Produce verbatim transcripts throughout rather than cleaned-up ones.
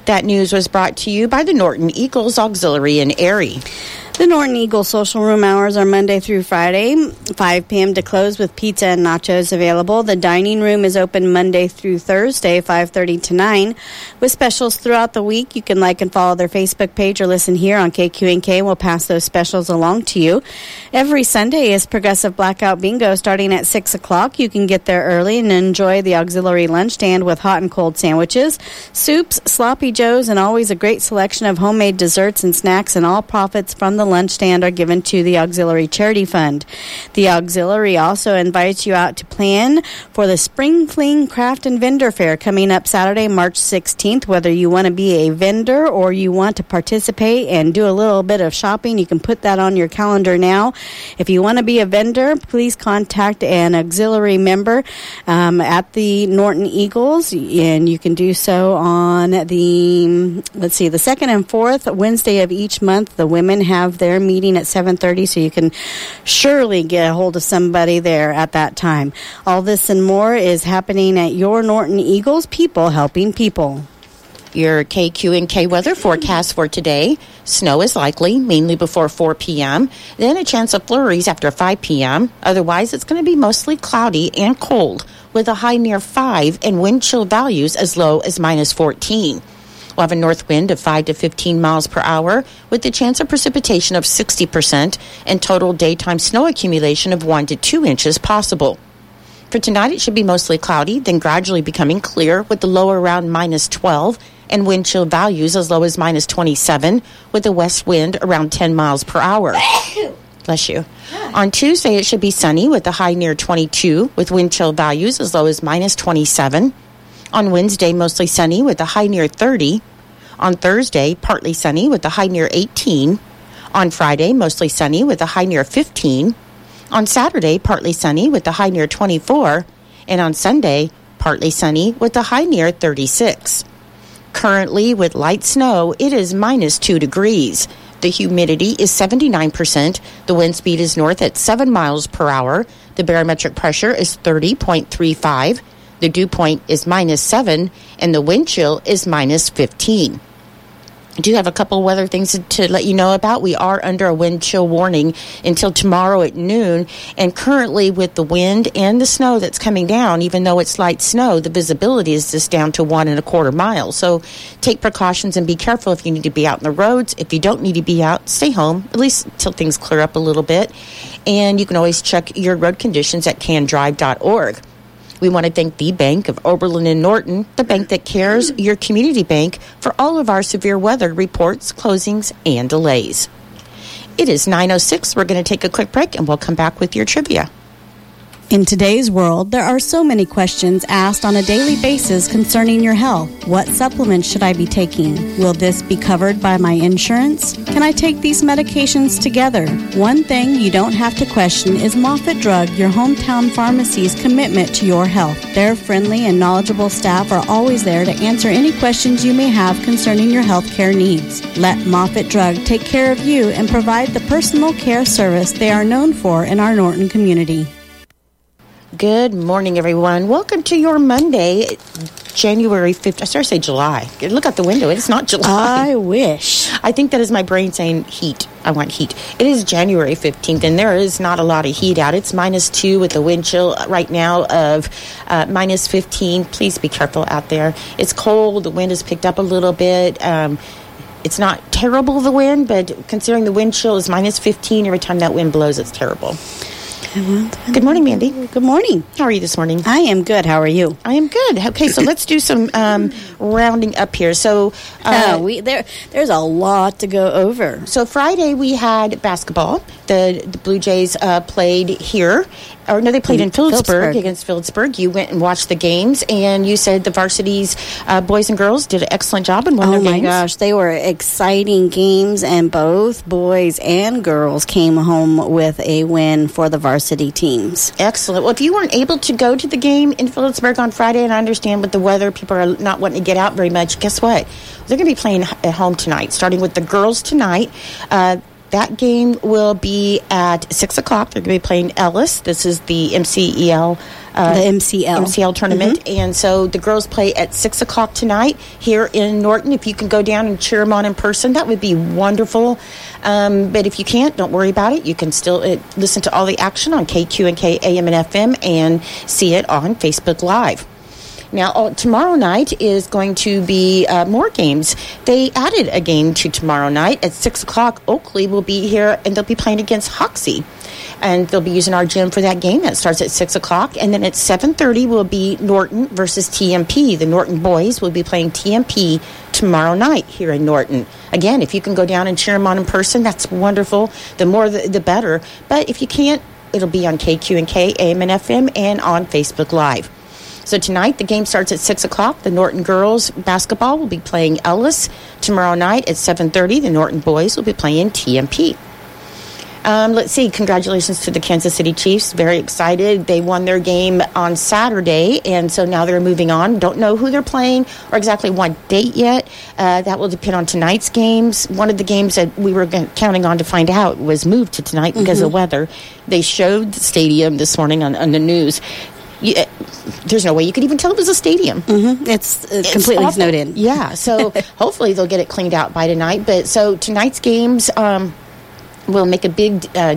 That news was brought to you by the Norton Eagles Auxiliary in Erie. The Norton Eagles social room hours are Monday through Friday, five p.m. to close with pizza and nachos available. The dining room is open Monday through Thursday, five thirty to nine, with specials throughout the week. You can like and follow their Facebook page or listen here on K Q N K, and we'll pass those specials along to you. Every Sunday is Progressive Blackout Bingo starting at six o'clock. You can get there early and enjoy the auxiliary lunch stand with hot and cold sandwiches, soups, sloppy joes, and always a great selection of homemade desserts and snacks, and all profits from the lunch stand are given to the Auxiliary Charity Fund. The Auxiliary also invites you out to plan for the Spring Fling Craft and Vendor Fair coming up Saturday, March sixteenth. Whether you want to be a vendor or you want to participate and do a little bit of shopping, you can put that on your calendar now. If you want to be a vendor, please contact an Auxiliary member um, at the Norton Eagles, and you can do so on the, let's see, the second and fourth Wednesday of each month. The women have their meeting at seven thirty, so you can surely get a hold of somebody there at that time. All this and more is happening at your Norton Eagles, people helping people. Your K Q N K weather forecast for today. Snow is likely, mainly before four p.m., then a chance of flurries after five p.m. Otherwise, it's going to be mostly cloudy and cold, with a high near five and wind chill values as low as minus fourteen. We'll have a north wind of five to fifteen miles per hour with the chance of precipitation of sixty percent and total daytime snow accumulation of one to two inches possible. For tonight, it should be mostly cloudy, then gradually becoming clear with the low around minus twelve and wind chill values as low as minus twenty-seven with a west wind around ten miles per hour. Bless you. On Tuesday, it should be sunny with a high near twenty-two with wind chill values as low as minus twenty-seven. On Wednesday, mostly sunny with a high near thirty. On Thursday, partly sunny with a high near eighteen. On Friday, mostly sunny with a high near fifteen. On Saturday, partly sunny with a high near twenty-four. And on Sunday, partly sunny with a high near thirty-six. Currently, with light snow, it is minus two degrees. The humidity is seventy-nine percent. The wind speed is north at seven miles per hour. The barometric pressure is thirty point three five. The dew point is minus seven, and the wind chill is minus fifteen. I do have a couple weather things to, to let you know about. We are under a wind chill warning until tomorrow at noon, and currently with the wind and the snow that's coming down, even though it's light snow, the visibility is just down to one and a quarter miles. So take precautions and be careful if you need to be out on the roads. If you don't need to be out, stay home, at least until things clear up a little bit. And you can always check your road conditions at can drive dot org. We want to thank the Bank of Oberlin and Norton, the bank that cares, your community bank, for all of our severe weather reports, closings, and delays. It is nine oh six. We're going to take a quick break, and we'll come back with your trivia. In today's world, there are so many questions asked on a daily basis concerning your health. What supplements should I be taking? Will this be covered by my insurance? Can I take these medications together? One thing you don't have to question is Moffitt Drug, your hometown pharmacy's commitment to your health. Their friendly and knowledgeable staff are always there to answer any questions you may have concerning your health care needs. Let Moffitt Drug take care of you and provide the personal care service they are known for in our Norton community. Good morning, everyone. Welcome to your Monday, January fifth. I started to say July. Look out the window. It's not July. I wish. I think that is my brain saying heat. I want heat. It is January fifteenth, and there is not a lot of heat out. It's minus two with the wind chill right now of uh, minus fifteen. Please be careful out there. It's cold. The wind has picked up a little bit. Um, it's not terrible, the wind, but considering the wind chill is minus fifteen, every time that wind blows, it's terrible. Good morning, Mandy. Good morning. How are you this morning? I am good. How are you? I am good. Okay, so let's do some um, rounding up here. So uh, uh, we there there's a lot to go over. So Friday we had basketball. The, the Blue Jays uh, played here. Or no, they played in, in Phillipsburg, Phillipsburg against Phillipsburg. You went and watched the games, and you said the varsities, uh, boys and girls, did an excellent job in one oh of their games. Oh, my gosh. They were exciting games, and both boys and girls came home with a win for the varsity teams. Excellent. Well, if you weren't able to go to the game in Phillipsburg on Friday, and I understand with the weather, people are not wanting to get out very much, guess what? They're going to be playing at home tonight, starting with the girls tonight. Uh, That game will be at six o'clock. They're going to be playing Ellis. This is the M C E L. Uh, the M C L. M C L tournament. Mm-hmm. And so the girls play at six o'clock tonight here in Norton. If you can go down and cheer them on in person, that would be wonderful. Um, but if you can't, don't worry about it. You can still uh, listen to all the action on K Q and K A M and F M and see it on Facebook Live. Now, oh, tomorrow night is going to be uh, more games. They added a game to tomorrow night. At six o'clock, Oakley will be here, and they'll be playing against Hoxie. And they'll be using our gym for that game. That starts at six o'clock. And then at seven thirty will be Norton versus T M P. The Norton boys will be playing T M P tomorrow night here in Norton. Again, if you can go down and cheer them on in person, that's wonderful. The more, the, the better. But if you can't, it'll be on K Q and K, A M and F M, and on Facebook Live. So tonight, the game starts at six o'clock. The Norton girls basketball will be playing Ellis. Tomorrow night at seven thirty, the Norton boys will be playing T M P. Um, let's see. Congratulations to the Kansas City Chiefs. Very excited. They won their game on Saturday, and so now they're moving on. Don't know who they're playing or exactly what date yet. Uh, that will depend on tonight's games. One of the games that we were counting on to find out was moved to tonight because mm-hmm. of weather. They showed the stadium this morning on, on the news. You, uh, there's no way you could even tell it was a stadium. Mm-hmm. It's, uh, it's completely awful. Snowed in. Yeah, so hopefully they'll get it cleaned out by tonight. But so tonight's games um, will make a big uh,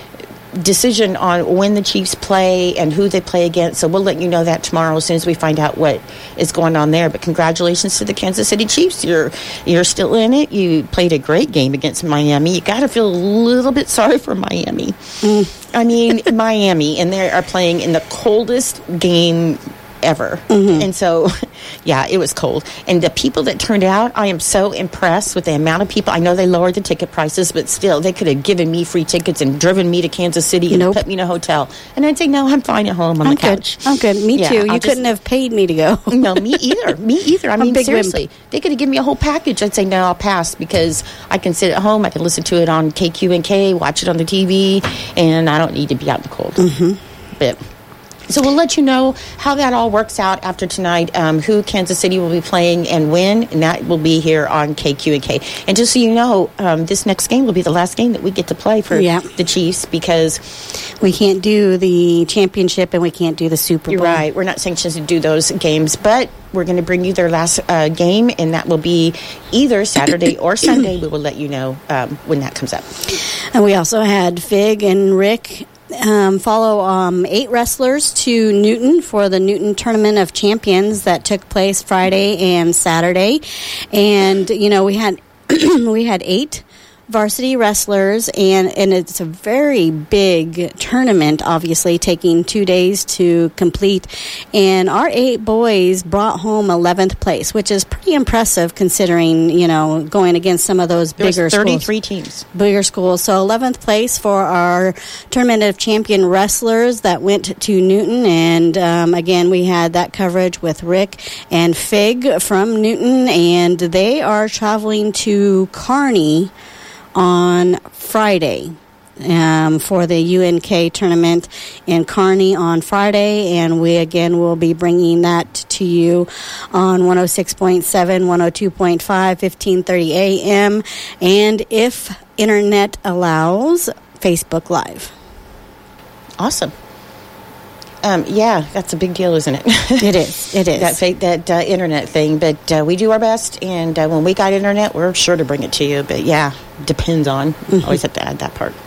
decision on when the Chiefs play and who they play against. So we'll let you know that tomorrow as soon as we find out what is going on there. But congratulations to the Kansas City Chiefs. You're you're still in it. You played a great game against Miami. You got to feel a little bit sorry for Miami. Mm. I mean, Miami, and they are playing in the coldest game ever. Mm-hmm. And so, yeah, it was cold. And the people that turned out, I am so impressed with the amount of people. I know they lowered the ticket prices, but still, they could have given me free tickets and driven me to Kansas City and nope. put me in a hotel. And I'd say, no, I'm fine at home on I'm the couch. Good. I'm good. Me yeah, too. You I'll couldn't just, have paid me to go. No, me either. Me either. I mean, seriously. Wimp. They could have given me a whole package. I'd say, no, I'll pass because I can sit at home. I can listen to it on K Q and K, watch it on the T V, and I don't need to be out in the cold. Mm-hmm. But... So we'll let you know how that all works out after tonight, um, who Kansas City will be playing and when, and that will be here on K Q and K. And just so you know, um, this next game will be the last game that we get to play for yeah. the Chiefs because we can't do the championship and we can't do the Super Bowl. You're right. We're not sanctioned to do those games, but we're going to bring you their last uh, game, and that will be either Saturday or Sunday. We will let you know um, when that comes up. And we also had Fig and Rick Um, follow um, eight wrestlers to Newton for the Newton Tournament of Champions that took place Friday and Saturday. And, you know, we had we had eight varsity wrestlers, and, and it's a very big tournament, obviously, taking two days to complete. And our eight boys brought home eleventh place, which is pretty impressive considering, you know, going against some of those there bigger was thirty-three schools. teams. Bigger schools. So eleventh place for our Tournament of Champion wrestlers that went to Newton. And, um, again, we had that coverage with Rick and Fig from Newton, and they are traveling to Kearney on Friday um, for the U N K tournament in Kearney on Friday, and we again will be bringing that to you on one oh six point seven, one oh two point five, fifteen thirty a.m. and if internet allows, Facebook Live. Awesome. Um, yeah, that's a big deal, isn't it? It is. It is. that fake, that uh, internet thing. But uh, we do our best, and uh, when we got internet, we're sure to bring it to you. But yeah, depends on. Mm-hmm. Always have to add that part.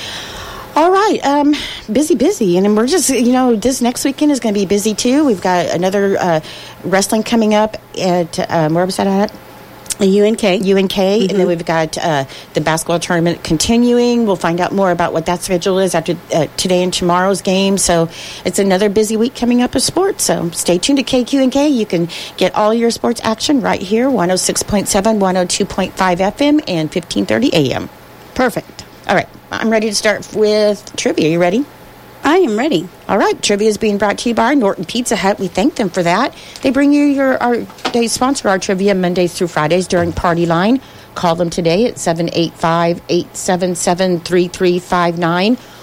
All right. Um, busy, busy. And we're just, you know, this next weekend is going to be busy, too. We've got another uh, wrestling coming up at, um, where was that at? U N K. U N K, Mm-hmm. and then we've got uh, the basketball tournament continuing. We'll find out more about what that schedule is after uh, today and tomorrow's game. So it's another busy week coming up of sports. So stay tuned to K Q and K. You can get all your sports action right here, one oh six point seven, one oh two point five F M, and fifteen thirty A M. Perfect. All right. I'm ready to start with trivia. You ready? I am ready. All right. Trivia is being brought to you by Norton Pizza Hut. We thank them for that. They bring you your, our, they sponsor our trivia Mondays through Fridays during Party Line. Call them today at seven eight five, eight seven seven, three three five nine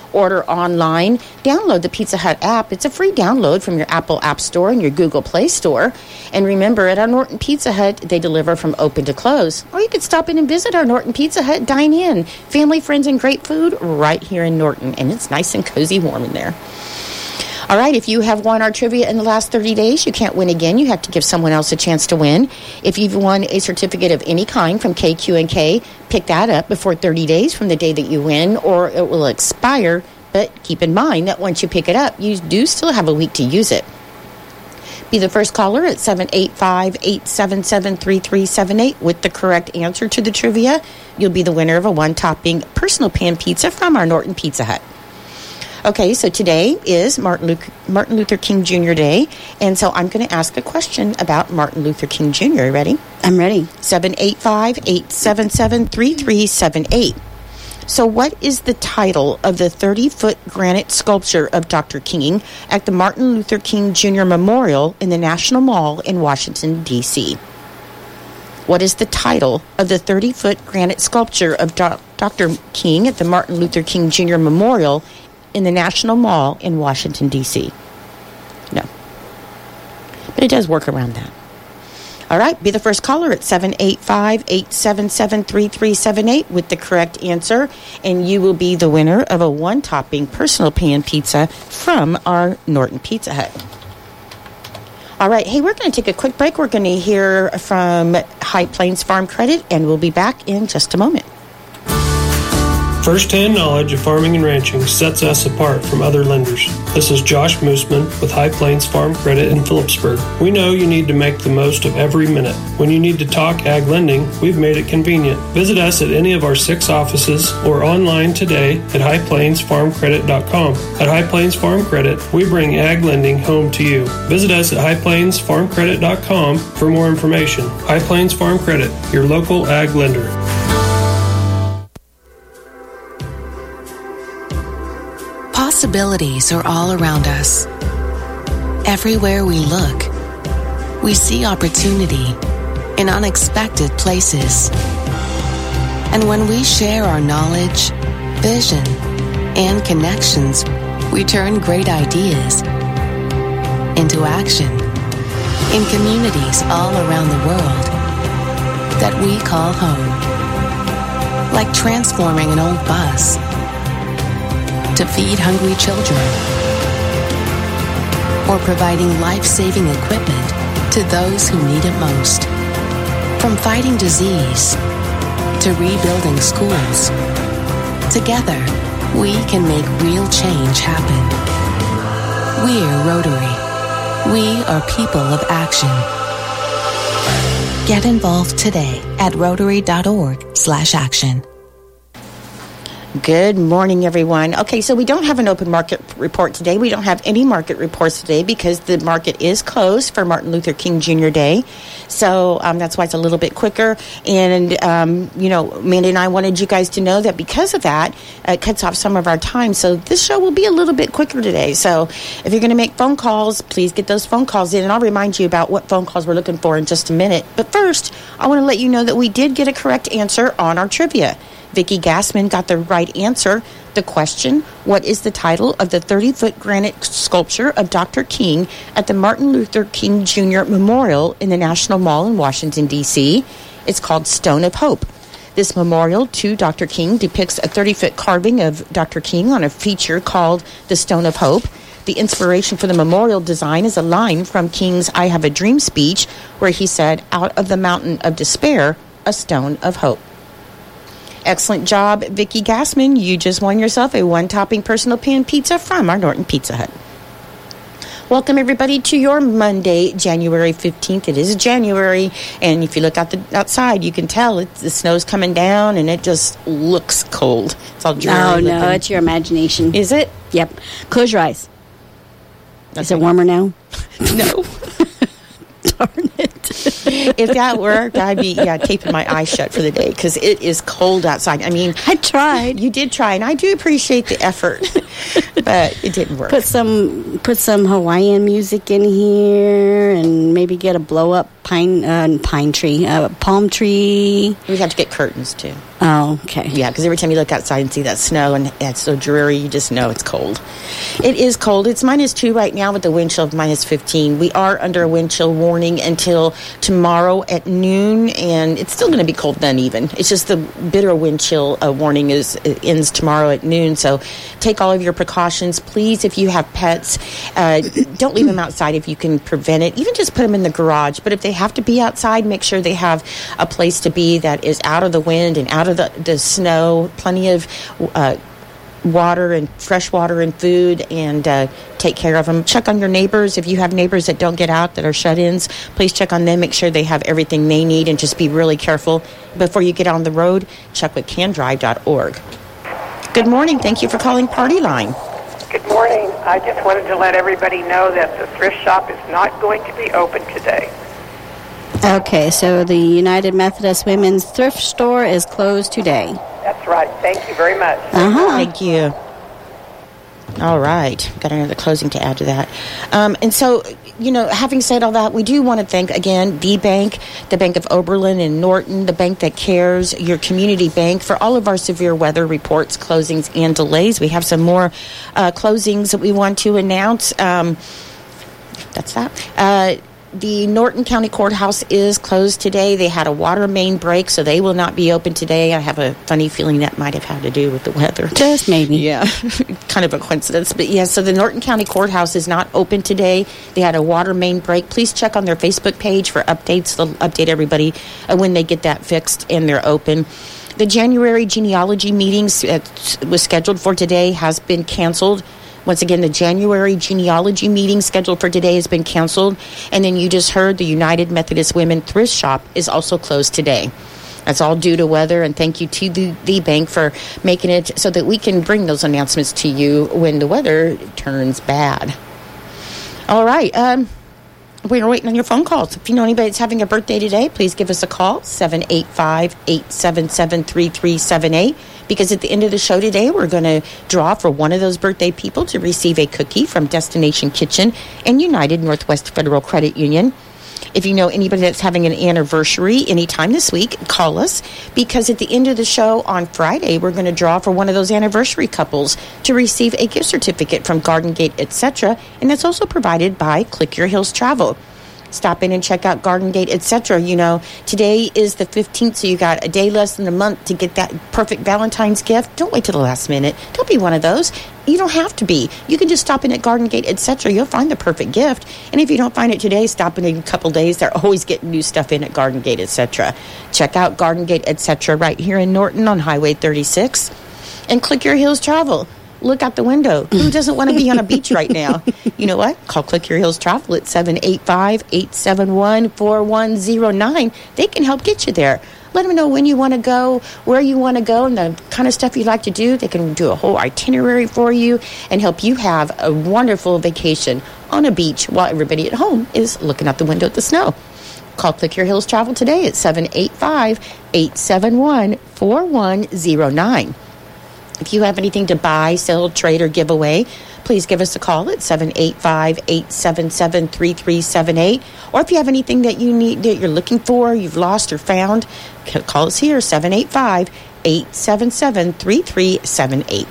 order online, download the Pizza Hut app. It's a free download from your Apple App Store and your Google Play Store. And remember, at our Norton Pizza Hut, they deliver from open to close. Or you could stop in and visit our Norton Pizza Hut, dine in. Family, friends, and great food right here in Norton. And it's nice and cozy warm in there. All right, if you have won our trivia in the last thirty days, you can't win again. You have to give someone else a chance to win. If you've won a certificate of any kind from K Q and K, pick that up before thirty days from the day that you win, or it will expire. But keep in mind that once you pick it up, you do still have a week to use it. Be the first caller at seven eight five, eight seven seven, three three seven eight with the correct answer to the trivia. You'll be the winner of a one-topping personal pan pizza from our Norton Pizza Hut. Okay, so today is Martin Luther, Martin Luther King Junior Day, and so I'm going to ask a question about Martin Luther King Junior You ready? I'm ready. seven eight five, eight seven seven, three three seven eight. So what is the title of the thirty-foot granite sculpture of Doctor King at the Martin Luther King Junior Memorial in the National Mall in Washington, D C? What is the title of the thirty-foot granite sculpture of Do- Doctor King at the Martin Luther King Junior Memorial in the National Mall in Washington, D C? No. But it does work around that. All right, be the first caller at seven eight five, eight seven seven, three three seven eight with the correct answer, and you will be the winner of a one-topping personal pan pizza from our Norton Pizza Hut. All right, hey, we're going to take a quick break. We're going to hear from High Plains Farm Credit, and we'll be back in just a moment. First-hand knowledge of farming and ranching sets us apart from other lenders. This is Josh Mooseman with High Plains Farm Credit in Phillipsburg. We know you need to make the most of every minute. When you need to talk ag lending, we've made it convenient. Visit us at any of our six offices or online today at high plains farm credit dot com. At High Plains Farm Credit, we bring ag lending home to you. Visit us at high plains farm credit dot com for more information. High Plains Farm Credit, your local ag lender. Possibilities are all around us. Everywhere we look, we see opportunity in unexpected places. And when we share our knowledge, vision, and connections, we turn great ideas into action in communities all around the world that we call home. Like transforming an old bus to feed hungry children, or providing life-saving equipment to those who need it most. From fighting disease to rebuilding schools, together we can make real change happen. We're Rotary. We are people of action. Get involved today at rotary dot org slash action. Good morning, everyone. Okay, so we don't have an open market report today. We don't have any market reports today because the market is closed for Martin Luther King Junior Day. So um, that's why it's a little bit quicker. And, um, you know, Amanda and I wanted you guys to know that because of that, it cuts off some of our time. So this show will be a little bit quicker today. So if you're going to make phone calls, please get those phone calls in. And I'll remind you about what phone calls we're looking for in just a minute. But first, I want to let you know that we did get a correct answer on our trivia. Vicki Gassman got the right answer. The question, what is the title of the thirty-foot granite sculpture of Doctor King at the Martin Luther King Junior Memorial in the National Mall in Washington, D C? It's called Stone of Hope. This memorial to Doctor King depicts a thirty-foot carving of Doctor King on a feature called the Stone of Hope. The inspiration for the memorial design is a line from King's I Have a Dream speech where he said, "Out of the mountain of despair, a stone of hope." Excellent job, Vicki Gassman. You just won yourself a one-topping personal pan pizza from our Norton Pizza Hut. Welcome, everybody, to your Monday, January fifteenth. It is January, and if you look out the, outside, you can tell it's, the snow's coming down, and it just looks cold. It's all dreary. Oh, no, looking. it's your imagination. Is it? Yep. Close your eyes. Okay. Is it warmer now? No. Darn it. If that worked, I'd be, yeah, taping my eyes shut for the day because it is cold outside. I mean, I tried. You did try, and I do appreciate the effort. but it didn't work. Put some put some Hawaiian music in here, and maybe get a blow up pine uh, pine tree, uh, palm tree. We have to get curtains too. Oh, okay. Yeah, because every time you look outside and see that snow and it's so dreary, you just know it's cold. It is cold. It's minus two right now with the wind chill of minus fifteen. We are under a wind chill warning until tomorrow at noon, and it's still going to be cold then even. It's just the bitter wind chill uh, warning is it ends tomorrow at noon, so take all of your precautions. Please, if you have pets, uh, don't leave them outside if you can prevent it. Even just put them in the garage. But if they have to be outside, make sure they have a place to be that is out of the wind and out of the, the snow, plenty of uh, water and fresh water and food, and uh, take care of them. Check on your neighbors. If you have neighbors that don't get out, that are shut-ins, please check on them. Make sure they have everything they need, and just be really careful. Before you get on the road, check with can drive dot org. Good morning. Thank you for calling Party Line. Good morning. I just wanted to let everybody know that the thrift shop is not going to be open today. Okay, so the United Methodist Women's Thrift Store is closed today. That's right. Thank you very much. Uh-huh. Thank you. All right. Got another closing to add to that. Um, and so, you know, having said all that, we do want to thank, again, the bank, the Bank of Oberlin and Norton, the bank that cares, your community bank, for all of our severe weather reports, closings, and delays. We have some more uh, closings that we want to announce. Um, that's that. Uh The Norton County Courthouse is closed today. They had a water main break, so they will not be open today. I have a funny feeling that might have had to do with the weather. Just maybe. Yeah, kind of a coincidence. But yeah, so the Norton County Courthouse is not open today. They had a water main break. Please check on their Facebook page for updates. They'll update everybody uh, when they get that fixed and they're open. The January genealogy meetings uh, was scheduled for today has been canceled. Once again, the January genealogy meeting scheduled for today has been canceled. And then you just heard the United Methodist Women Thrift Shop is also closed today. That's all due to weather, and thank you to the, the bank for making it so that we can bring those announcements to you when the weather turns bad. All right. Um, we're waiting on your phone calls. If you know anybody that's having a birthday today, please give us a call, seven eight five, eight seven seven, three three seven eight. Because at the end of the show today, we're going to draw for one of those birthday people to receive a cookie from Destination Kitchen and United Northwest Federal Credit Union. If you know anybody that's having an anniversary anytime this week, call us. Because at the end of the show on Friday, we're going to draw for one of those anniversary couples to receive a gift certificate from Garden Gate, et cetera. And that's also provided by Click Your Hills Travel. Stop in and check out Garden Gate, et cetera. You know, today is the fifteenth, so you got a day less than a month to get that perfect Valentine's gift. Don't wait till the last minute. Don't be one of those. You don't have to be. You can just stop in at Garden Gate, et cetera. You'll find the perfect gift. And if you don't find it today, stop in a couple days. They're always getting new stuff in at Garden Gate, et cetera. Check out Garden Gate, et cetera. right here in Norton on Highway thirty-six. And Click Your Hills Travel. Look out the window. Who doesn't want to be on a beach right now? You know what? Call Click Your Hills Travel at seven eight five, eight seven one, four one zero nine. They can help get you there. Let them know when you want to go, where you want to go, and the kind of stuff you like to do. They can do a whole itinerary for you and help you have a wonderful vacation on a beach while everybody at home is looking out the window at the snow. Call Click Your Hills Travel today at seven eight five, eight seven one, four one zero nine. If you have anything to buy, sell, trade, or give away, please give us a call at seven eight five, eight seven seven, three three seven eight. Or if you have anything that you need, that you're looking for, you've lost or found, call us here, seven eight five, eight seven seven, three three seven eight.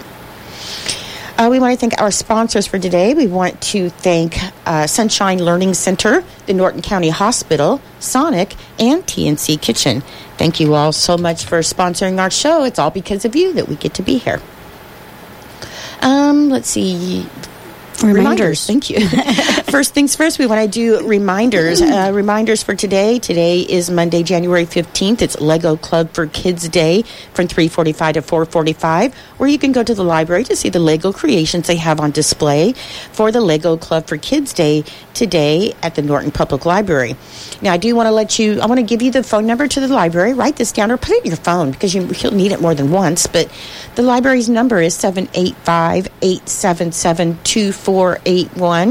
Uh, we want to thank our sponsors for today. We want to thank uh, Sunshine Learning Center, the Norton County Hospital, Sonic, and T N C Kitchen. Thank you all so much for sponsoring our show. It's all because of you that we get to be here. Um, let's see. Reminders. reminders. Thank you. First things first, we want to do reminders. Uh, reminders for today. Today is Monday, January fifteenth. It's Lego Club for Kids Day from three forty-five to four forty-five, where you can go to the library to see the Lego creations they have on display for the Lego Club for Kids Day today at the Norton Public Library. Now, I do want to let you, I want to give you the phone number to the library. Write this down or put it in your phone because you, you'll need it more than once. But the library's number is seven eight five, eight seven seven, two four eight one.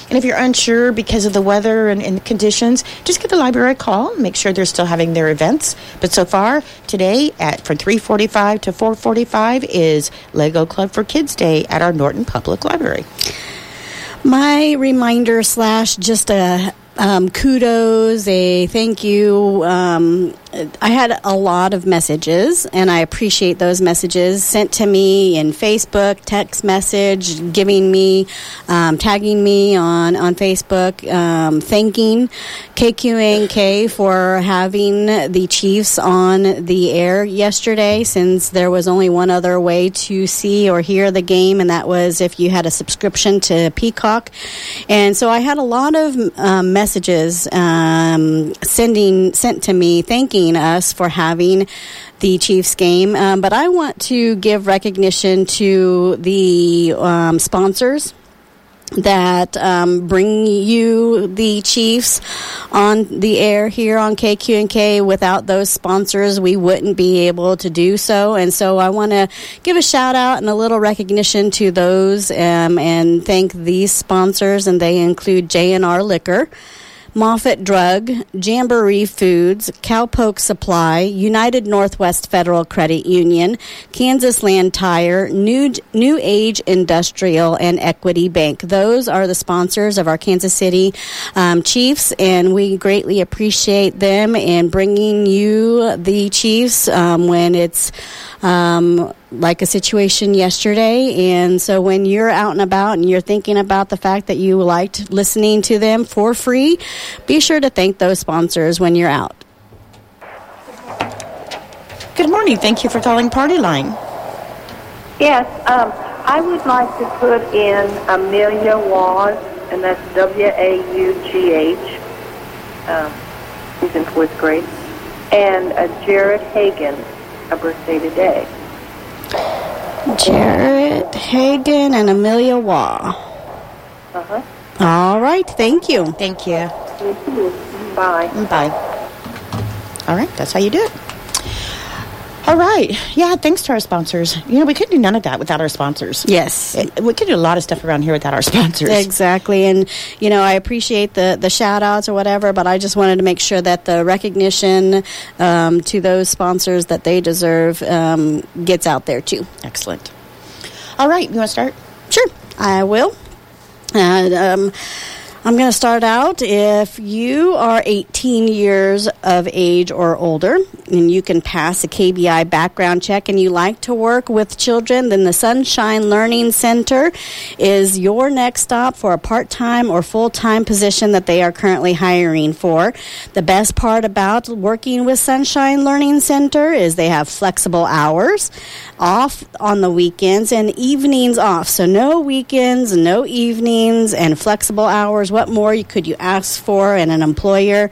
And if you're unsure because of the weather and, and conditions, just give the library a call and make sure they're still having their events. But so far, today at from three forty-five to four forty-five is Lego Club for Kids Day at our Norton Public Library. My reminder slash just a um, kudos, a thank you. Um, I had a lot of messages, and I appreciate those messages sent to me in Facebook, text message, giving me, um, tagging me on, on Facebook, um, thanking K Q N K for having the Chiefs on the air yesterday, since there was only one other way to see or hear the game, and that was if you had a subscription to Peacock. And so I had a lot of um, messages um, sending sent to me thanking us for having the Chiefs game. Um, but I want to give recognition to the um, sponsors that um, bring you the Chiefs on the air here on K Q N K. Without those sponsors, we wouldn't be able to do so. And so I want to give a shout out and a little recognition to those um, and thank these sponsors, and they include J and R Liquor, Moffat Drug, Jamboree Foods, Cowpoke Supply, United Northwest Federal Credit Union, Kansas Land Tire, New, New Age Industrial, and Equity Bank. Those are the sponsors of our Kansas City um, Chiefs, and we greatly appreciate them in bringing you the Chiefs um, when it's um, like a situation yesterday. And so when you're out and about and you're thinking about the fact that you liked listening to them for free, be sure to thank those sponsors when you're out. Good morning. Thank you for calling Party Line. Yes, um, I would like to put in Amelia Waz, and that's W A U G H. Um, he's in fourth grade. And uh, Jared Hagan, a birthday today. Jared Hagan and Amelia Waugh. Uh-huh. All right. Thank you. Thank you. Bye. Bye. All right. That's how you do it. All right. Yeah, thanks to our sponsors. You know, we couldn't do none of that without our sponsors. Yes. It, we could do a lot of stuff around here without our sponsors. Exactly. And, you know, I appreciate the, the shout-outs or whatever, but I just wanted to make sure that the recognition um, to those sponsors that they deserve um, gets out there, too. Excellent. All right. You want to start? Sure. I will. And um, I'm going to start out. If you are eighteen years of age or older and you can pass a K B I background check and you like to work with children, then the Sunshine Learning Center is your next stop for a part-time or full-time position that they are currently hiring for. The best part about working with Sunshine Learning Center is they have flexible hours, off on the weekends, and evenings off. So no weekends, no evenings, and flexible hours. What more could you ask for in an employer?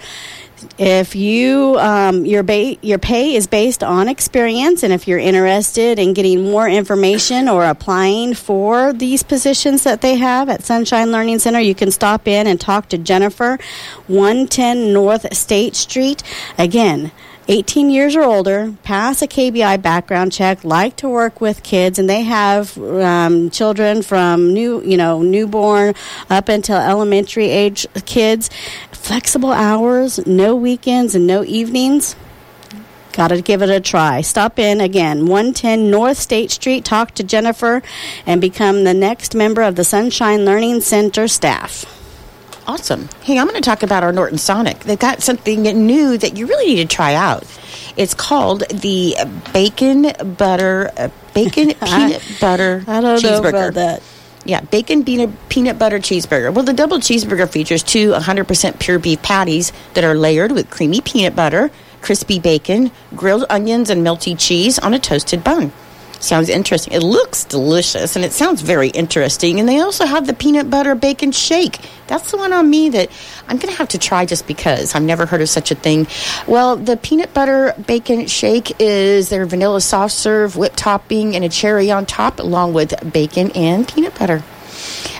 If you um, your ba- your pay is based on experience, and if you're interested in getting more information or applying for these positions that they have at Sunshine Learning Center, you can stop in and talk to Jennifer, one ten North State Street. Again, eighteen years or older, pass a K B I background check, like to work with kids, and they have um, children from new, you know, newborn up until elementary age kids. Flexible hours, no weekends and no evenings. Got to give it a try. Stop in again, one ten North State Street. Talk to Jennifer and become the next member of the Sunshine Learning Center staff. Awesome. Hey, I'm going to talk about our Norton Sonic. They've got something new that you really need to try out. It's called the bacon butter uh, bacon peanut butter I don't cheeseburger. know about that. Yeah, bacon peanut, peanut butter cheeseburger. Well, the double cheeseburger features two one hundred percent pure beef patties that are layered with creamy peanut butter, crispy bacon, grilled onions, and melty cheese on a toasted bun. Sounds interesting. It looks delicious, and it sounds very interesting. And they also have the peanut butter bacon shake. That's the one on me that I'm going to have to try just because. I've never heard of such a thing. Well, the peanut butter bacon shake is their vanilla soft serve, whipped topping, and a cherry on top, along with bacon and peanut butter.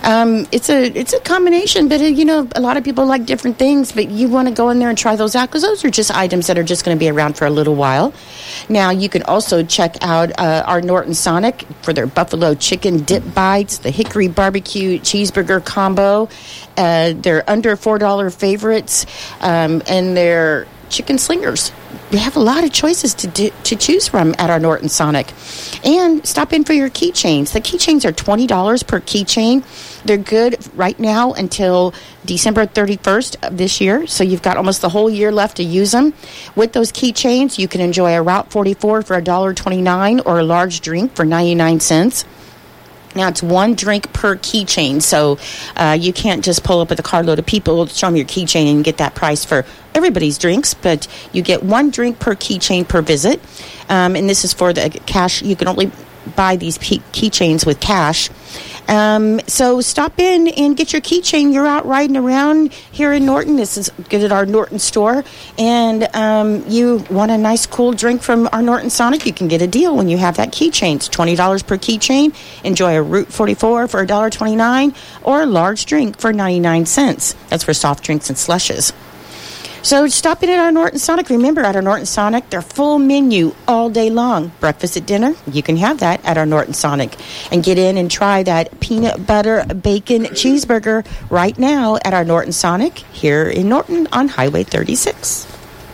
Um, it's a it's a combination, but uh, you know, a lot of people like different things. But you want to go in there and try those out because those are just items that are just going to be around for a little while. Now you can also check out uh, our Norton Sonic for their buffalo chicken dip bites, the hickory barbecue cheeseburger combo. Uh, they're under four dollar favorites, um, and they're chicken slingers. We have a lot of choices to do, to choose from at our Norton Sonic. And stop in for your keychains. The keychains are twenty dollars per keychain. They're good right now until December thirty-first of this year. So you've got almost the whole year left to use them. With those keychains, you can enjoy a Route forty-four for one dollar and twenty-nine cents or a large drink for ninety-nine cents. Now, it's one drink per keychain, so uh, you can't just pull up with a carload of people, show them your keychain, and get that price for everybody's drinks, but you get one drink per keychain per visit, um, and this is for the cash. You can only buy these key- keychains with cash. Um, so stop in and get your keychain. You're out riding around here in Norton. This is good at our Norton store. And um, you want a nice, cool drink from our Norton Sonic, you can get a deal when you have that keychain. It's twenty dollars per keychain. Enjoy a Route forty-four for one dollar and twenty-nine cents or a large drink for ninety-nine cents. That's for soft drinks and slushes. So stop in at our Norton Sonic. Remember, at our Norton Sonic, their full menu all day long. Breakfast at dinner, you can have that at our Norton Sonic. And get in and try that peanut butter bacon cheeseburger right now at our Norton Sonic here in Norton on Highway thirty-six.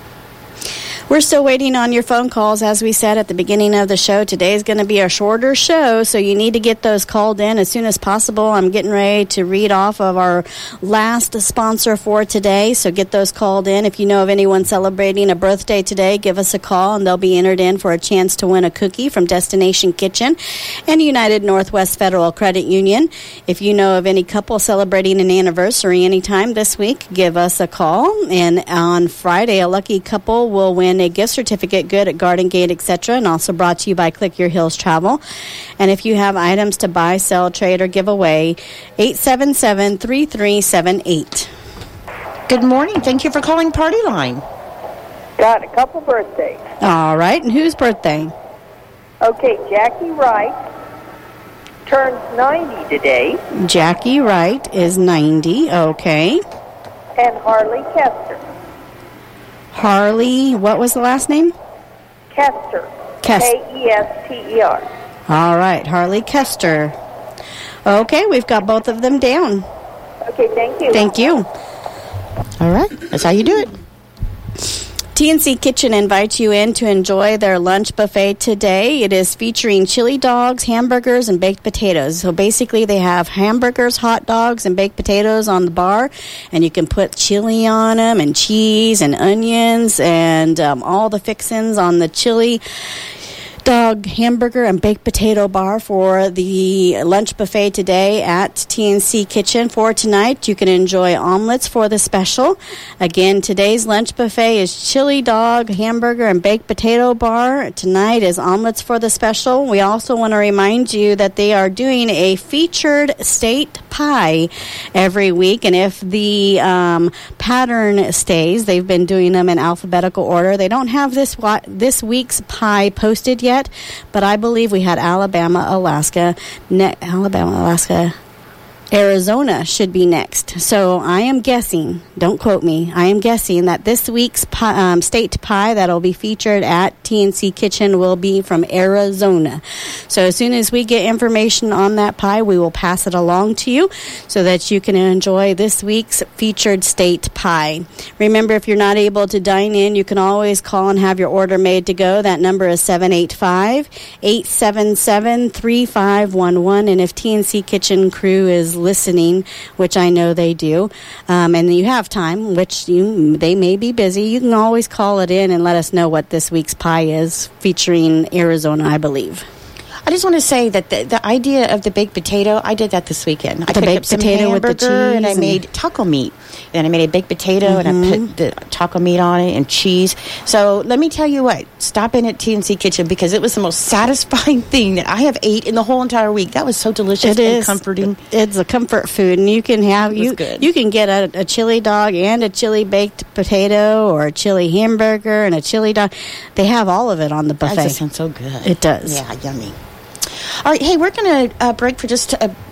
We're still waiting on your phone calls. As we said at the beginning of the show, today is going to be a shorter show, so you need to get those called in as soon as possible. I'm getting ready to read off of our last sponsor for today, so get those called in. If you know of anyone celebrating a birthday today, give us a call, and they'll be entered in for a chance to win a cookie from Destination Kitchen and United Northwest Federal Credit Union. If you know of any couple celebrating an anniversary anytime this week, give us a call. And on Friday, a lucky couple will win a gift certificate good at Garden Gate, et cetera, and also brought to you by Click Your Heels Travel. And if you have items to buy, sell, trade, or give away, eight seven seven, three three seven eight. Good morning. Thank you for calling Party Line. Got a couple birthdays. All right, and whose birthday? Okay, Jackie Wright turns ninety today. Jackie Wright is ninety, okay. And Harley Kester. Harley, what was the last name? Kester. Kester. K E S T E R. All right, Harley Kester. Okay, we've got both of them down. Okay, thank you. Thank you. All right, that's how you do it. T N C Kitchen invites you in to enjoy their lunch buffet today. It is featuring chili dogs, hamburgers, and baked potatoes. So basically they have hamburgers, hot dogs, and baked potatoes on the bar, and you can put chili on them and cheese and onions and um, all the fixins on the chili dog, hamburger, and baked potato bar for the lunch buffet today at T N C Kitchen. For tonight, you can enjoy omelets for the special. Again, today's lunch buffet is chili dog, hamburger, and baked potato bar. Tonight is omelets for the special. We also want to remind you that they are doing a featured state pie every week, and if the um, pattern stays, they've been doing them in alphabetical order. They don't have this wa- this week's pie posted yet, but I believe we had Alabama, Alaska, ne- Alabama, Alaska, Arizona should be next. So I am guessing, don't quote me, I am guessing that this week's pie, um, state pie that will be featured at T N C Kitchen will be from Arizona. So as soon as we get information on that pie, we will pass it along to you so that you can enjoy this week's featured state pie. Remember, if you're not able to dine in, you can always call and have your order made to go. That number is seven eight five, eight seven seven, three five one one. And if T N C Kitchen crew is listening, which I know they do, um, and you have time, which you they may be busy, you can always call it in and let us know what this week's pie is, featuring Arizona, I believe. I just want to say that the, the idea of the baked potato, I did that this weekend. I the picked baked up some potato with the cheese, and I made taco meat. Then I made a baked potato, mm-hmm. and I put the taco meat on it and cheese. So let me tell you what, stop in at T N C Kitchen because it was the most satisfying thing that I have ate in the whole entire week. That was so delicious it and is. comforting. It's a comfort food, and you can have you good. you can get a, a chili dog and a chili baked potato, or a chili hamburger and a chili dog. They have all of it on the buffet. That just sounds so good. It does. Yeah, yummy. All right, hey, we're going to uh, break for just a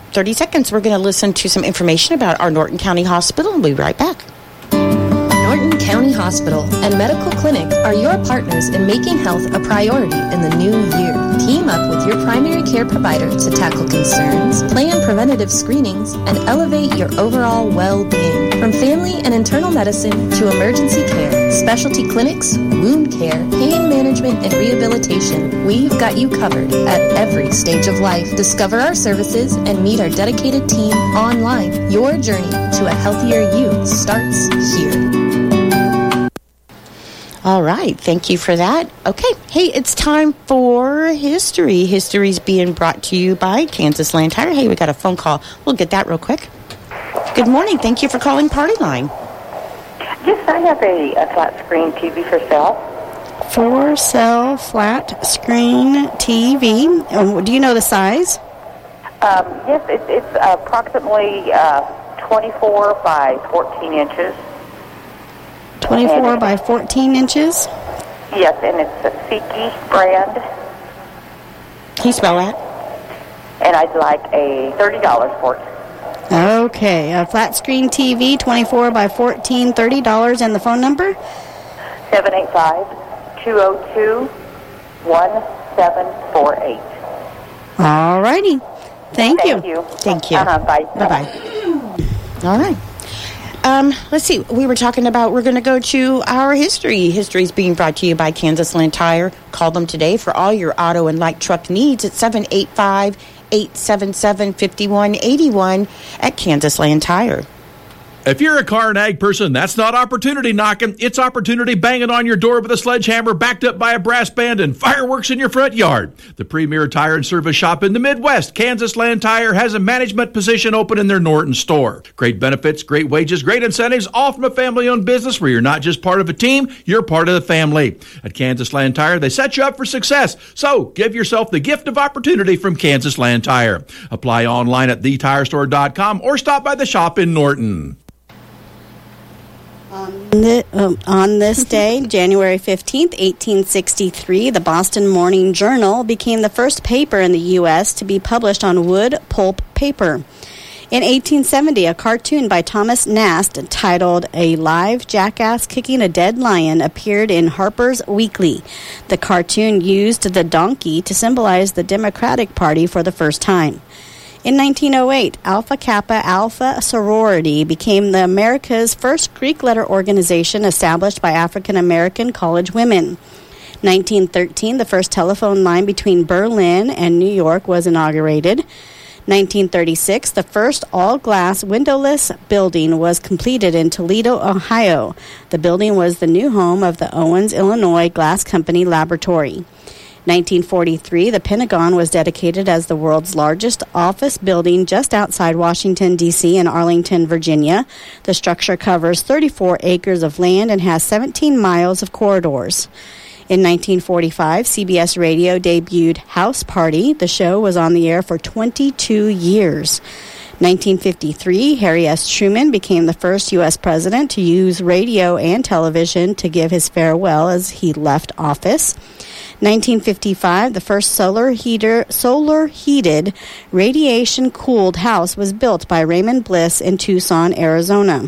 thirty seconds, we're going to listen to some information about our Norton County Hospital, and we'll be right back. Norton County Hospital and Medical Clinic are your partners in making health a priority in the new year. Team up with your primary care provider to tackle concerns, plan preventative screenings, and elevate your overall well-being. From family and internal medicine to emergency care, specialty clinics, wound care, pain management, and rehabilitation, we've got you covered at every stage of life. Discover our services and meet our dedicated team online. Your journey to a healthier you starts here. All right. Thank you for that. Okay. Hey, it's time for history. History's being brought to you by Kansas Land Tire. Hey, we got a phone call. We'll get that real quick. Good morning. Thank you for calling Party Line. Yes, I have a, a flat screen T V for sale. For sale, flat screen T V. Um, do you know the size? Um, yes, it, it's approximately uh, twenty-four by fourteen inches. twenty-four by fourteen inches? Yes, and it's a Siki brand. Can you spell that? And I'd like a thirty dollars for it. Okay, a flat screen T V, twenty-four by fourteen, thirty dollars, and the phone number? seven eight five, two oh two, one seven four eight. All righty. Thank, Thank you. you. Thank you. Uh-huh, bye. Bye-bye. All right. Um, let's see. We were talking about we're going to go to our history. History is being brought to you by Kansas Land Tire. Call them today for all your auto and light truck needs at seven eight five, eight seven seven, five one eight one at Kansas Land Tire. If you're a car and ag person, that's not opportunity knocking. It's opportunity banging on your door with a sledgehammer backed up by a brass band and fireworks in your front yard. The premier tire and service shop in the Midwest, Kansas Land Tire, has a management position open in their Norton store. Great benefits, great wages, great incentives, all from a family-owned business where you're not just part of a team, you're part of the family. At Kansas Land Tire, they set you up for success. So give yourself the gift of opportunity from Kansas Land Tire. Apply online at the tire store dot com or stop by the shop in Norton. On, the, um, on this day, January fifteenth, eighteen sixty-three, the Boston Morning Journal became the first paper in the U S to be published on wood pulp paper. In eighteen seventy, a cartoon by Thomas Nast titled A Live Jackass Kicking a Dead Lion appeared in Harper's Weekly. The cartoon used the donkey to symbolize the Democratic Party for the first time. In nineteen oh eight, Alpha Kappa Alpha Sorority became the America's first Greek letter organization established by African American college women. nineteen thirteen, the first telephone line between Berlin and New York was inaugurated. nineteen thirty-six, the first all-glass windowless building was completed in Toledo, Ohio. The building was the new home of the Owens, Illinois Glass Company Laboratory. nineteen forty-three, the Pentagon was dedicated as the world's largest office building just outside Washington, D C in Arlington, Virginia. The structure covers thirty-four acres of land and has seventeen miles of corridors. In nineteen forty-five, C B S Radio debuted House Party. The show was on the air for twenty-two years. nineteen fifty-three, Harry S. Truman became the first U S president to use radio and television to give his farewell as he left office. nineteen fifty-five, the first solar heater, solar heated, radiation-cooled house was built by Raymond Bliss in Tucson, Arizona.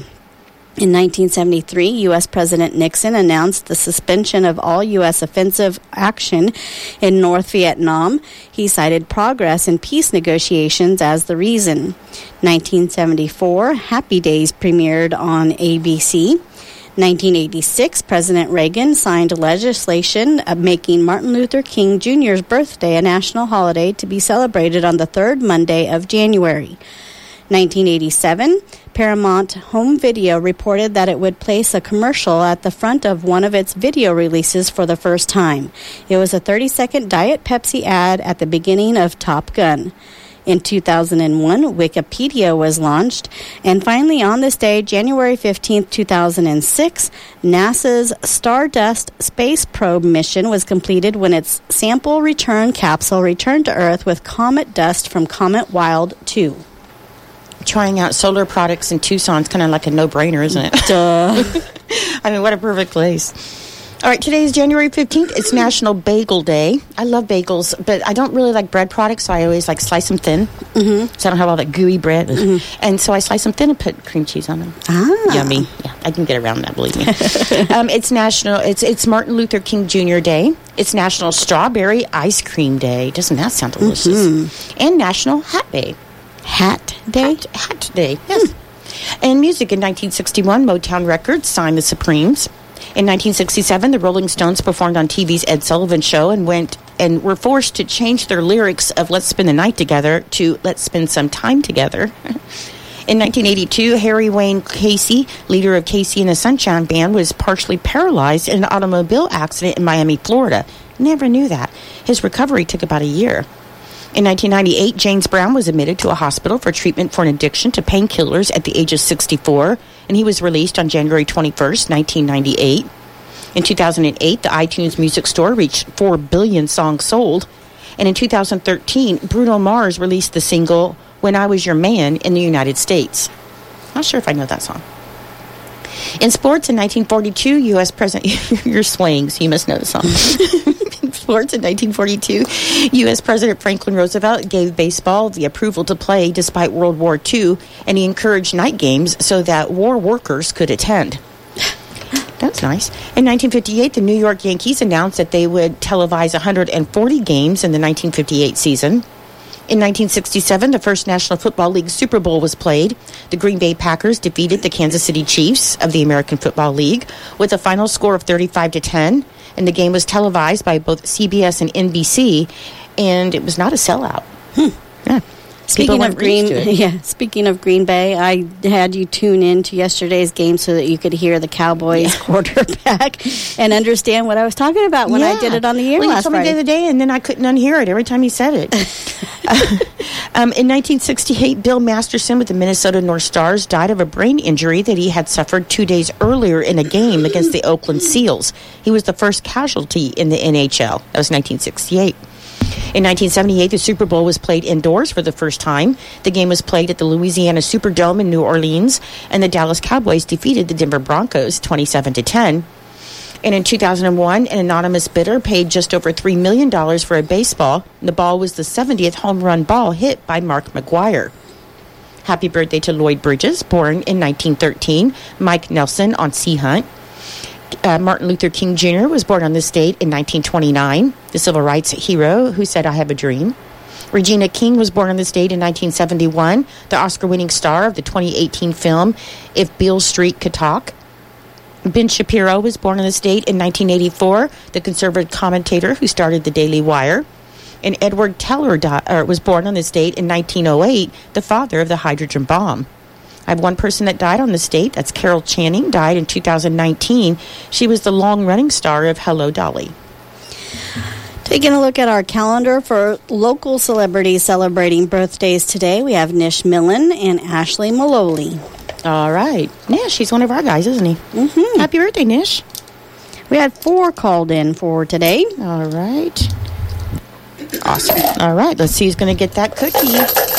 In nineteen seventy-three, U S. President Nixon announced the suspension of all U S offensive action in North Vietnam. He cited progress in peace negotiations as the reason. nineteen seventy-four, Happy Days premiered on A B C. nineteen eighty-six, President Reagan signed legislation making Martin Luther King Junior's birthday a national holiday to be celebrated on the third Monday of January. nineteen eighty-seven, Paramount Home Video reported that it would place a commercial at the front of one of its video releases for the first time. It was a thirty-second Diet Pepsi ad at the beginning of Top Gun. In two thousand one, Wikipedia was launched. And finally, on this day, January fifteenth, two thousand six, NASA's Stardust space probe mission was completed when its sample return capsule returned to Earth with comet dust from Comet Wild two. Trying out solar products in Tucson is kind of like a no-brainer, isn't it? Duh. I mean, what a perfect place. All right, today is January fifteenth. It's National Bagel Day. I love bagels, but I don't really like bread products, so I always like slice them thin. Mm-hmm. So I don't have all that gooey bread. Mm-hmm. And so I slice them thin and put cream cheese on them. Ah. Yummy. Yeah, I can get around that, believe me. um, it's National, it's it's Martin Luther King Junior Day. It's National Strawberry Ice Cream Day. Doesn't that sound delicious? Mm-hmm. And National Hat Day. Hat Day? Hat, hat Day, yes. Mm. And music. In nineteen sixty-one, Motown Records signed the Supremes. In nineteen sixty-seven, the Rolling Stones performed on T V's Ed Sullivan Show and went and were forced to change their lyrics of Let's Spend the Night Together to Let's Spend Some Time Together. In nineteen eighty-two, Harry Wayne Casey, leader of Casey and the Sunshine Band, was partially paralyzed in an automobile accident in Miami, Florida. Never knew that. His recovery took about a year. In nineteen ninety-eight, James Brown was admitted to a hospital for treatment for an addiction to painkillers at the age of sixty-four, and he was released on January twenty-first, nineteen ninety-eight. In two thousand eight, the iTunes Music Store reached four billion songs sold. And in two thousand thirteen, Bruno Mars released the single When I Was Your Man in the United States. Not sure if I know that song. In sports, in nineteen forty-two, U S President... You're swaying, so you must know the song. In sports, in nineteen forty-two, U S President Franklin Roosevelt gave baseball the approval to play despite World War Two, and he encouraged night games so that war workers could attend. That's nice. In nineteen fifty-eight, the New York Yankees announced that they would televise one hundred forty games in the nineteen fifty-eight season. In nineteen sixty-seven, the first National Football League Super Bowl was played. The Green Bay Packers defeated the Kansas City Chiefs of the American Football League with a final score of thirty-five to ten, and the game was televised by both C B S and N B C, and it was not a sellout. Hmm. Yeah. Speaking of Green, yeah. Speaking of Green Bay, I had you tune in to yesterday's game so that you could hear the Cowboys yeah. quarterback and understand what I was talking about when yeah. I did it on the air well, last you told Friday. me the other day, and then I couldn't unhear it every time you said it. uh, um, in nineteen sixty-eight, Bill Masterson with the Minnesota North Stars died of a brain injury that he had suffered two days earlier in a game against the Oakland Seals. He was the first casualty in the N H L. That was nineteen sixty-eight. In nineteen seventy-eight, the Super Bowl was played indoors for the first time. The game was played at the Louisiana Superdome in New Orleans, and the Dallas Cowboys defeated the Denver Broncos twenty-seven to ten. And in two thousand one, an anonymous bidder paid just over three million dollars for a baseball. The ball was the seventieth home run ball hit by Mark McGwire. Happy birthday to Lloyd Bridges, born in nineteen thirteen, Mike Nelson on Sea Hunt. Uh, Martin Luther King Junior was born on this date in nineteen twenty-nine, the civil rights hero who said, "I have a dream." Regina King was born on this date in nineteen seventy-one, the Oscar-winning star of the twenty eighteen film If Beale Street Could Talk. Ben Shapiro was born on this date in nineteen eighty-four, the conservative commentator who started the Daily Wire. And Edward Teller di- or was born on this date in nineteen oh eight, the father of the hydrogen bomb. I have one person that died on this date. That's Carol Channing, died in two thousand nineteen. She was the long-running star of Hello, Dolly. Taking a look at our calendar for local celebrities celebrating birthdays today, we have Nish Millen and Ashley Maloli. All right. Nish, he's one of our guys, isn't he? Mm-hmm. Happy birthday, Nish. We had four called in for today. All right. Awesome. All right, let's see who's going to get that cookie.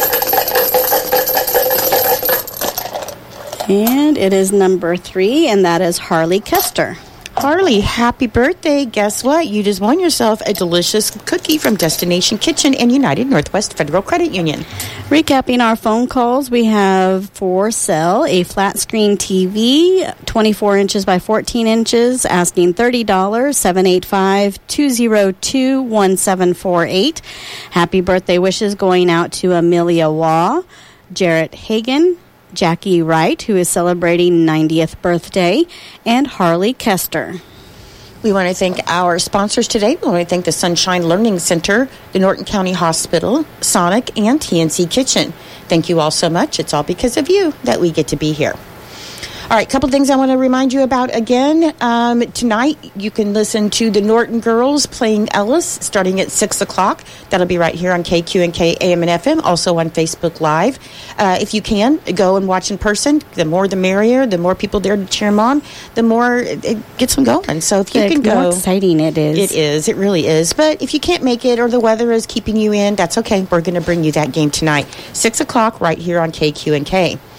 And it is number three, and that is Harley Kester. Harley, happy birthday. Guess what? You just won yourself a delicious cookie from Destination Kitchen and United Northwest Federal Credit Union. Recapping our phone calls, we have for sale a flat screen T V, twenty-four inches by fourteen inches, asking thirty dollars, seven eight five, two oh two, one seven four eight. Happy birthday wishes going out to Amelia Waugh, Jarrett Hagan, Jackie Wright, who is celebrating ninetieth birthday, and Harley Kester. We want to thank our sponsors today. We want to thank the Sunshine Learning Center, the Norton County Hospital, Sonic, and T N C Kitchen. Thank you all so much. It's all because of you that we get to be here. All right, a couple things I want to remind you about again. Um, tonight, you can listen to the Norton Girls playing Ellis starting at six o'clock. That'll be right here on K Q and K A M and F M, also on Facebook Live. Uh, if you can, go and watch in person. The more the merrier. The more people there to cheer them on, the more it, it gets them going. So if you the can go. The more exciting it is. It is. It really is. But if you can't make it or the weather is keeping you in, that's okay. We're going to bring you that game tonight. six o'clock right here on K Q and K.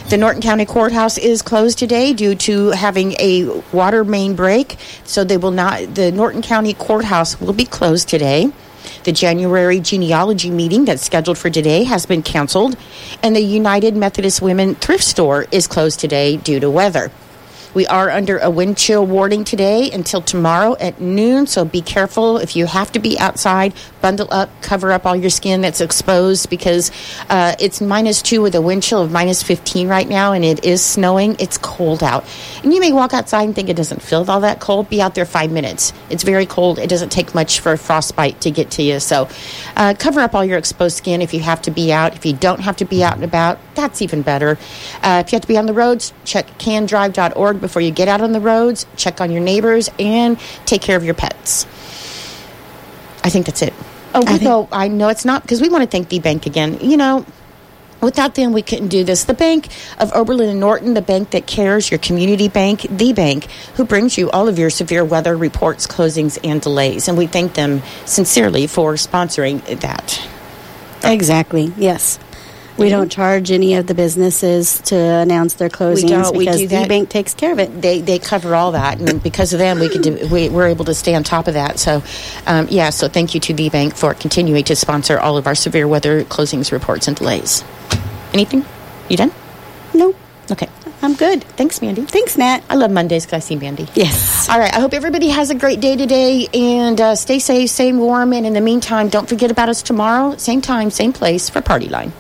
The Norton County Courthouse is closed today due to having a water main break. So they will not, the Norton County Courthouse will be closed today. The January genealogy meeting that's scheduled for today has been canceled. And the United Methodist Women Thrift Store is closed today due to weather. We are under a wind chill warning today until tomorrow at noon, so be careful. If you have to be outside, bundle up, cover up all your skin that's exposed because uh, it's minus two with a wind chill of minus fifteen right now, and it is snowing. It's cold out. And you may walk outside and think it doesn't feel all that cold. Be out there five minutes. It's very cold. It doesn't take much for a frostbite to get to you. So uh, cover up all your exposed skin if you have to be out. If you don't have to be out and about, that's even better. Uh, if you have to be on the roads, check can drive dot org before you get out on the roads. Check on your neighbors and take care of your pets. I think that's it. Oh, we know, I know it's not, because we want to thank the bank again. You know, without them, we couldn't do this. The Bank of Oberlin and Norton, the bank that cares, your community bank, the bank who brings you all of your severe weather reports, closings, and delays. And we thank them sincerely for sponsoring that. Exactly, yes. We don't charge any of the businesses to announce their closings we don't, because we do the that. bank takes care of it. They they cover all that, and because of them, we could do, we, we're able to stay on top of that. So, um, yeah, so thank you to the bank for continuing to sponsor all of our severe weather closings, reports, and delays. Anything? You done? No. Okay. I'm good. Thanks, Mandy. Thanks, Nat. I love Mondays because I see Mandy. Yes. All right. I hope everybody has a great day today, and uh, stay safe, stay warm, and in the meantime, don't forget about us tomorrow, same time, same place for Party Line.